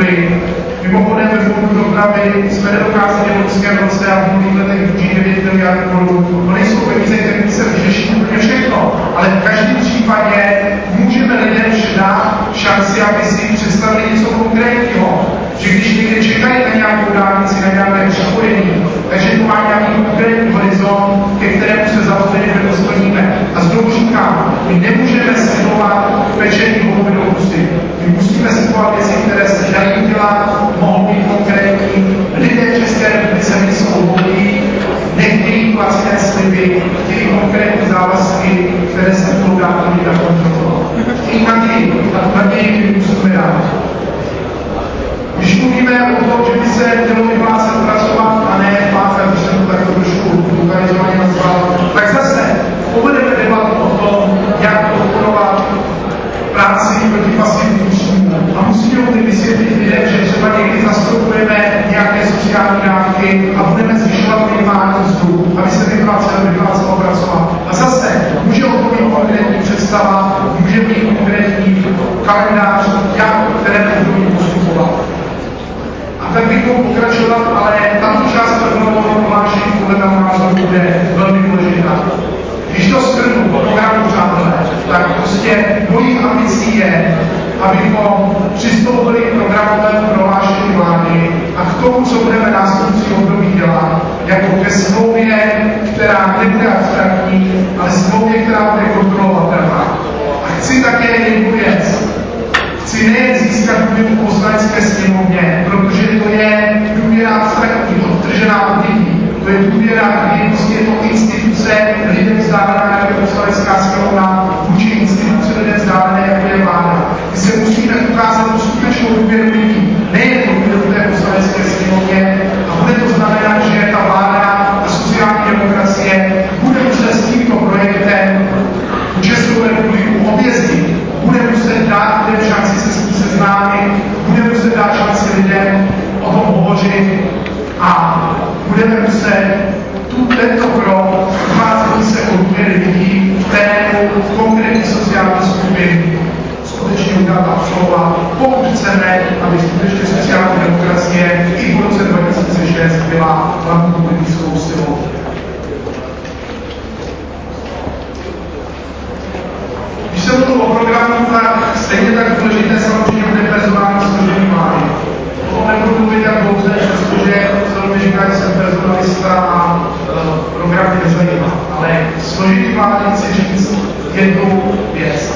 A: infrastruktury. Mimochodem ve fondu dopravy jsme nedokázali v loňském roce a v minulých letech využít 9 miliard korun. To nejsou peníze, které se vyřeší úplně všechno, ale v každém případě můžeme lidem dát šanci, aby si představili něco konkrétního. Že když někde čekají na nějakou dálnici, na nějaké připojení, takže to má nějaký konkrétní horizont, ke kterému se zavazujeme, že to splníme. A znovu říkám, my nemůžeme slibovat pečení holuby do pusy. My musíme slibovat věci, které se dají dělat, mohou být konkrétní. Lidé v České republice nejsou volí, nechtějí placené sliby, chtějí konkrétní závazky, které se budou dát lidem na kontrolu. I naději musíme dát. Když mluvíme o tom, že by se mělo vyplácet pracovat a ne páchat, když jsem to tak trošku lokalizovaně nazval, tak zase povedeme debatu o tom, jak podporovat práci proti pasivním příjmům. A musíme vysvětlit lidem, že třeba někdy zastupujeme nějaké sociální dávky a budeme zvyšovat minimální mzdu, aby se vyplácelo pracovat. A zase může o tom být konkrétní představa, může být konkrétní kalendář, jak které budou postupovat. A tak bych mohl pokračovat, ale tato část programového prohlášení podle mého názoru bude velmi důležitá. Když to shrnu programu, přátelé, tak prostě mojí ambicí je, abychom přistoupili k programovému prohlášení vlády a k tomu, co budeme následující období dělat, jako ke smlouvě, která nebude abstraktní, ale smlouvě, která bude kontrolovatelná. A chci také jednu věc. Chci nejen získat důvěru v Poslanecké sněmovně, protože to je důvěra abstraktní, odtržená od lidí. To je důvěra, kdy prostě je to instituce lidem vzdálená, jako je Poslanecká sněmovna, vůči instituce lidem vzdálené, jako je vláda. My se musíme ukázat tu skutečnou důvěru lidí, nejen důvěru té Poslanecké sněmovně, a bude to znamenat, že ta vláda a sociální demokracie bude muset s tímto projektem Českou republiku objezdit. Bude muset dát lidem šanci se s tím seznámit, bude muset dát šanci lidem o tom hovořit a budeme muset tento krok ucházet se o důvěry lidí v tému konkrétní sociální skupiny skutečně udělat absolvovat, pokud chceme, aby skutečně sociální demokracie i v roce 2006 byla hlavní politickou silou. Když se mluví o programu, tak stejně tak důležité samozřejmě bude personální složení vlády. O tom nebudu mluvit tak dlouze, přestože celou říká, že jsem personalista a program mě nezajímá. Ale složení vlády chci říct jednu věc.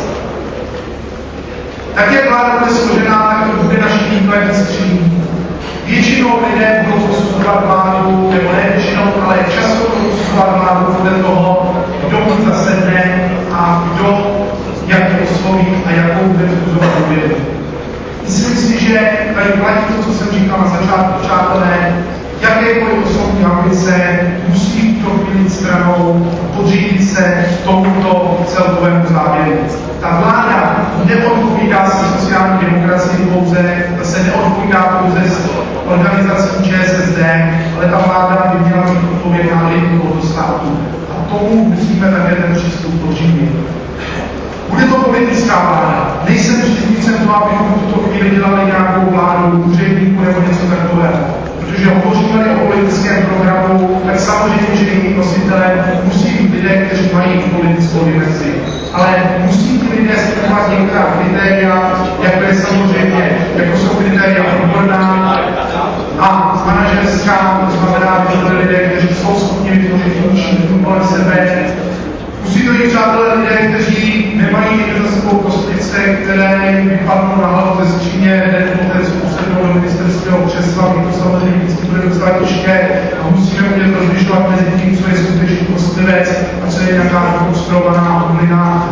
A: Tak jak vláda bude složená, tak to bude naší výkladní skříň. Většinou lidé budou posuzovat vládu, nebo ne většinou, ale často budou posuzovat vládu podle toho, kdo mu zasedne a kdo jak je osloví a jakou bude vzbuzovat důvěru. Myslím si, že tady platí to, co jsem říkal na začátku, přátelé, jakékoliv osobní ambice musí to chvíli stranou, podřídit se tomuto celkovému závěru. Ta vláda neodpovídá se sociální demokracii pouze, ta se neodpovídá pouze s organizací ČSSD, ale ta vláda by měla být odpovědná lidem tohoto státu. A tomu musíme také ten přístup podřídit. Bude to politická vláda. Nejsem příznivcem toho, abychom v tuto chvíli dělali nějakou vládu úředníků nebo něco takového. Protože hovoříme o politickém programu, tak samozřejmě, že jejich nositelé musí být lidé, kteří mají politickou dimenzi. Ale musí ti lidé splňovat některá kritéria, jako je samozřejmě, jako jsou kritéria odborná a manažerská, to znamená, že to lidé, kteří jsou schopni vytvořit funkční kolem sebe. Musí to být přátelé lidé, kteří nemají za sebou kostnice, které jim vypadnou na hlavu ze skříně, hned poté, co usednou do ministerského křesla, to samozřejmě vždycky bude docela těžké a musíme umět rozlišovat mezi tím, co je skutečný kostlivec a co je nějaká konstruovaná bublina.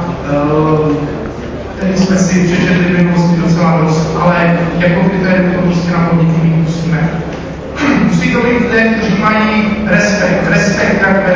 A: Tady jsme si přečetli v minulosti docela dost, ale jako kritérium to prostě naplnit musíme. Musí to být lidé, kteří mají respekt jak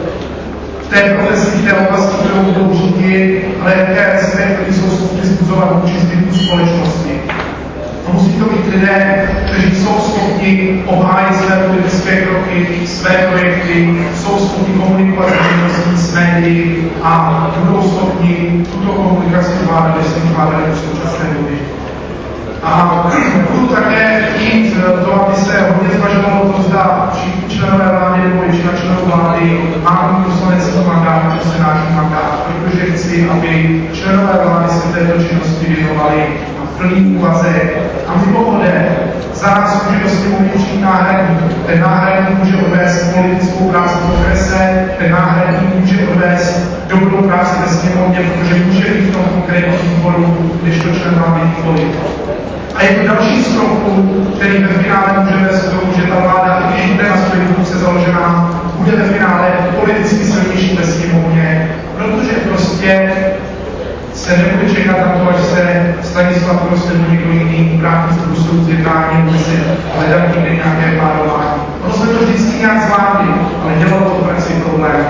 A: v té profesní, v té oblasti, kterou budou řídit, ale také respekt, kteří jsou schopni vzbuzovat vůči zbytku společnosti. A musí to být lidé, kteří jsou schopni obhájit své politické kroky, své projekty, jsou schopni komunikovat s médií a budou schopni tuto komunikaci zvládat, když se zvládají v současné době. A A budu také chtít to, aby se hodně zvažovalo to, zda všichni členové vlády nebo většina členů vlády má poslanecký mandát nebo senátní mandát, protože chci, aby členové vlády se této činnosti věnovali na plný úvazek. A mimochodem, za nás může do sněmovny přijít náhradník. Ten náhradník může odvést politickou práci v okrese, ten náhradník může odvést dobrou práci ve sněmovně, protože může být v tom konkrétním výboru, než to člen vlády nikoli. A je to další z kroků, který ve finále může vést k tomu, že ta vláda, když bude na své funkce založená, bude ve finále politicky silnější ve sněmovně, protože prostě se nebude čekat na to, až se Stanislav Gross nebo někdo jiný vrátí z Bruselu z jednání, bude si hledat někde nějaké párování. Ono jsme to vždycky nějak zvládli, ale dělalo to v praxi problém.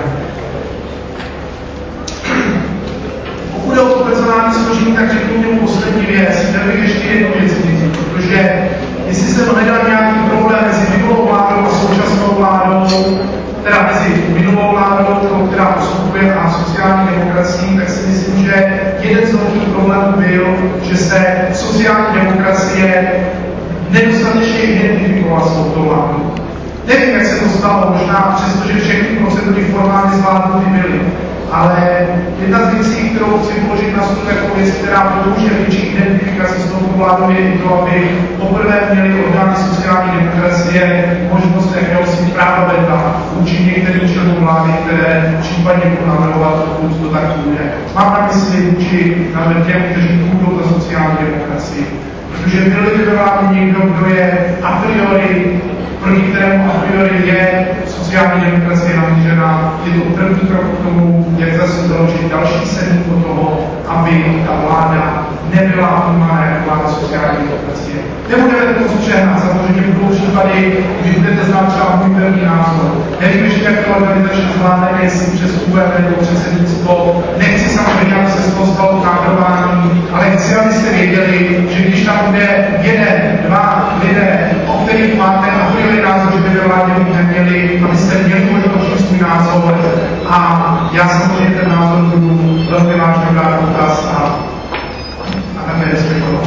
A: Pokud je o to personální složení, tak řeknu němu poslední věc. Chtěl bych ještě jednu věc říct, protože jestli se to nedá nějaký problém mezi minulou vládou a současnou vládou, teda mezi minulou vládou, která postupuje a sociální demokracií, tak si myslím, že jeden z velkých problémů byl, že se sociální demokracie nedostatečně identifikovala s touto vládou. Nevím, jak se to stalo, možná přestože všechny procedury formálně zvládnuty byly. Ale jedna z věcí, kterou chci položit na stůl jako věc, která pomůže větší identifikaci s touto vládou, je to, aby poprvé měli orgány sociální demokracie možnost jakéhosi práva veta vůči některým členům vlády, které případně budou navrhovat, pokud to tak bude. Mám na mysli vůči těm, kteří půjdou za sociální demokracii. Protože byl ve vládě někdo, kdo je a priori, proti kterému a priori je sociální demokracie namířená, je to první krok k tomu, jak zase založit další sedmku toho, aby ta vláda nebyla vnímána jako vláda sociální demokracie. Nebudeme to přehnat, samozřejmě budou případy, kdy budete znát třeba můj první názor. Nevím ještě, jak to organizačně zvládneme, jestli přes UVP nebo předsednictvo. Nechci samozřejmě, aby se z toho stalo kádrování, ale chci, abyste věděli, že když tam bude jeden, dva lidé, o kterých máte a priori názor, že by ve vládě být neměli, abyste měli možnost svůj názor. A já samozřejmě ten názor budu velmi vážně brát dotaz a také respektovat.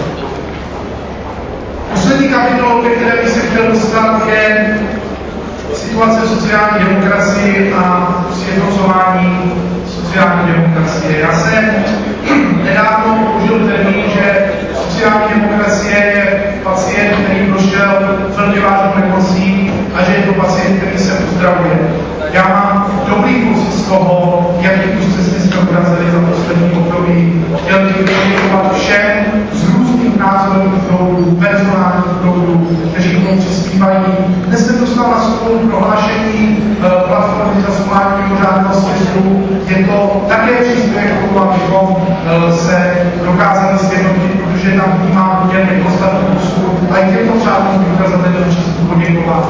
A: Poslední kapitolou, ke které bych se chtěl dostat, je situace sociální demokracie a sjednocování sociální demokracie. Já jsem nedávno použil termín, že sociální demokracie je pacient, který prošel velmi vážnou nemocí a že je to pacient, který se uzdravuje. Já mám dobrý pocit z toho, jaký kus cesty jsme urazili za poslední období. Chtěl bych poděkovat všem z různých názorových proudů, personálních proudů, kteří k tomu přispívají. Dnes jsem dostal na svou prohlášení platformy za svolání mimořádného smyslu. Je to také příspěvek k tomu, abychom se dokázali sjednotit, protože tam vnímám poměrně podstatnou posun a i těmto přátelům bych za tento přístup poděkovat.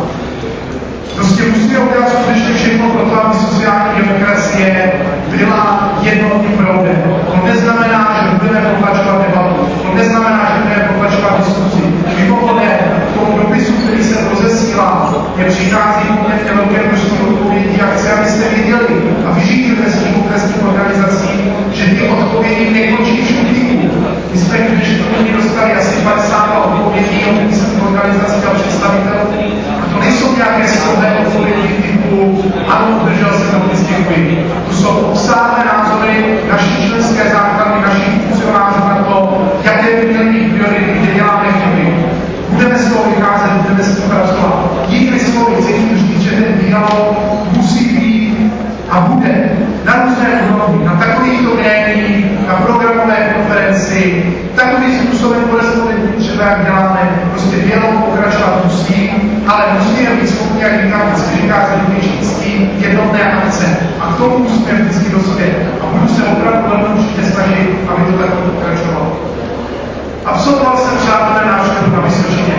A: Prostě musíme udělat skutečně všechno pro to, aby sociální demokracie byla jednotným proudem. To neznamená, že budeme potlačovat debatu. To neznamená, že budeme potlačovat diskuzi. Mimochodem, v tom dopisu, který se rozesílá, je přichází poměrně velké množství odpovědí a chci, abyste věděli a vyžijte z těch okresních organizací, že ty odpovědi nekončí v šuplíku. My jsme když to dostali asi 50 odpovědí od místních organizací a představitelů. To nejsou nějaké slovné odpovědi typu ano, držel se dopis, děkuji. To jsou obsáhlé názory naší členské základny, našich funkcionářů na to, jaké by měly být priority, kde děláme chyby. Budeme z toho vycházet, budeme s tím pracovat. Jinými slovy, chci tím říct, že ten dialog musí být a bude na různé úrovni, na takovýchto grémiích, na programové konferenci, takovým způsobem korespondentní třeba, jak děláme, prostě dialog pokračovat musí, ale musíme být schopni, jak říkám, vždycky říká zeměčnictví, jednotné akce. A k tomu musíme vždycky dospět. A budu se opravdu velmi určitě snažit, aby to takto pokračovalo. Absolvoval jsem přátelé návštěvu na Vysočině.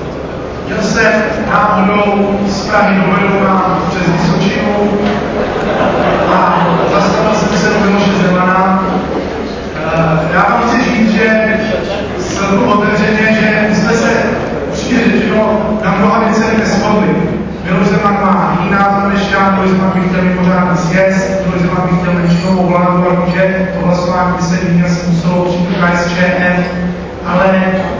A: Jel jsem náhodou z Prahy do Berouna přes Vysočinu a zastavil jsem se do Miloše Zemana. Já vám chci říct, že jsem otevřeně, že my jsme se určitě řečeno na mnoha věcech neshodli. Miloš Zeman má jiný názor než já, Miloš Zeman by chtěl mimořádný sjezd, Miloš Zeman by chtěl menšinovou vládu, že to hlasování by se jasně muselo přijít KSČM, ale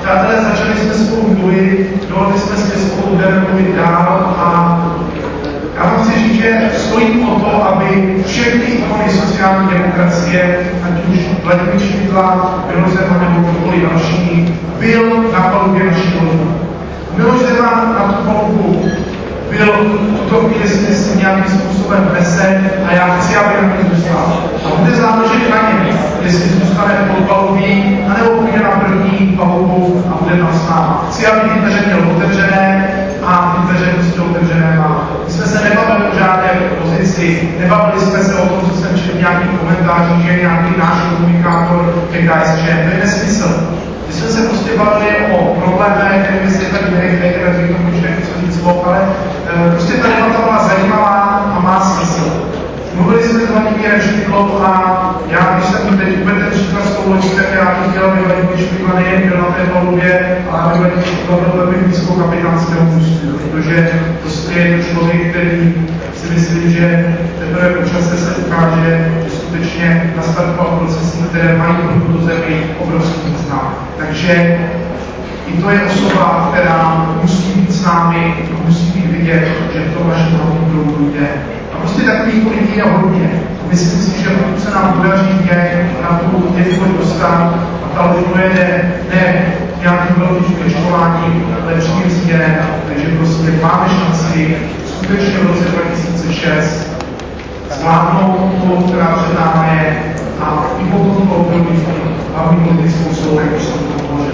A: Přátelé, začali jsme spolu mluvit, dohodli jsme si, že spolu budeme mluvit dál a já vám chci říct, že stojím o to, aby všechny ikony sociální demokracie, ať už Vladimír Špidla, Miloš Zeman nebo kdokoliv další, byl na palubě naší lodi. Miloš Zeman na tu palubu byl v tuto chvíli si myslím nějakým způsobem vnesen a já chci, aby na něm zůstal. A bude záležet na něm, jestli zůstane pod palubí, anebo půjde na první palubu a bude tam s námi. Chci, aby ty dveře měl otevřené a ty dveře prostě otevřené má. My jsme se nebavili o žádné pozici, nebavili jsme se o tom, co jsem četl v nějakých komentářích, že je nějaký náš komunikátor ke KSČ. To je nesmysl. My jsme se prostě bavili o problémech, nevím, jestli je tady nejde, že to může něco říct, ale prostě ta debata byla zajímavá a má smysl. Mluvili jsme s Vladimírem Špidlou a já, když jsem teď uvedl ten příklad s tou lodí, tak já bych chtěl, aby Vladimír Špidla nejen byl na té palubě, ale aby Vladimír Špidla byl velmi blízko kapitánskému můstku, protože prostě je to člověk, který si myslím, že teprve po čase se ukáže, že skutečně nastartoval procesy, které mají pro tuto zemi obrovský význam. Takže i to je osoba, která musí být s námi, musí být vidět, že to našem hlavním proudu jde. A prostě takových lidí je hodně. Myslím si, že pokud se nám podaří je na tu několik dostat a ta loď pojede ne nějakým velkým špečkováním, ale přímým směrem, takže prostě máme šanci skutečně v roce 2006 zvládnout to, která před námi je a i potom to období hlavní politickou silou, jak už jsem to hovořil.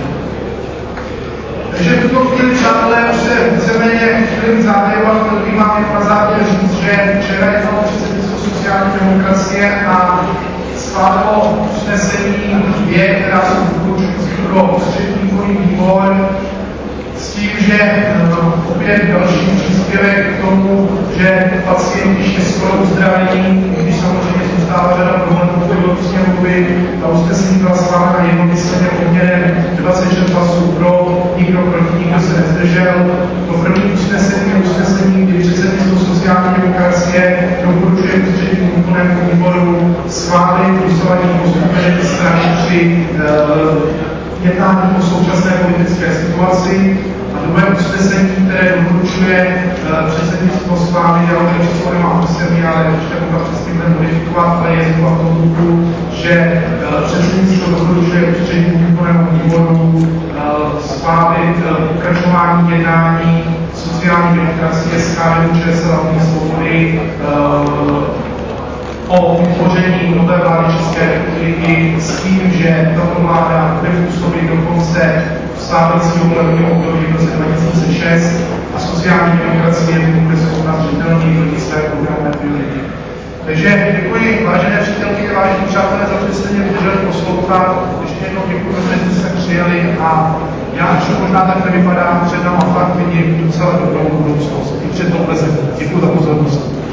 A: Takže v tuto chvíli, přátelé, už se víceméně chvíli závěrovat, který máme na závěr říct, že včera jednalo předsednictvo sociální demokracie a schválilo usnesení 2, která jsou doporučující pro ústřední vývoj, s tím, že opět další příspěvek k tomu, že pacienti ještě skoro uzdravení, když samozřejmě zůstává řada problémů, pokud sněmovy, ta usnesení byla schválena jednomyslně poměrem 26 hlasů pro, nikdo proti, nikdo se nezdržel. To první usnesení je usnesení, kdy předsednictvo sociální demokracie doporučuje ústřednímu výkonnému výboru schválit dosavadní postupené strany při jednání o současné politické situaci. A druhé usnesení, které doporučuje předsednictvo schválit, já to číslo nemám písemný, ale ještě to přesně budeme modifikovat, ale je to v tom duchu, že předsednictvo doporučuje ústřednímu výkonnému výboru schválit pokračování jednání sociální demokracie s KDU-ČSL a Svobody o vytvoření nové vlády České republiky s tím, že tato vláda bude působit do konce stávajícího volebního období v roce 2006 a sociální demokracie bude schopna zřetelně plnit své programové priority. Takže děkuji, vážené přítelky a vážení přátelé, za to, že jste mě vydrželi poslouchat. Ještě jednou děkuji, že jste přijeli a já, až to možná tak nevypadá, před náma fakt vidím docela dobrou budoucnost. I před tou Děkuji za pozornost.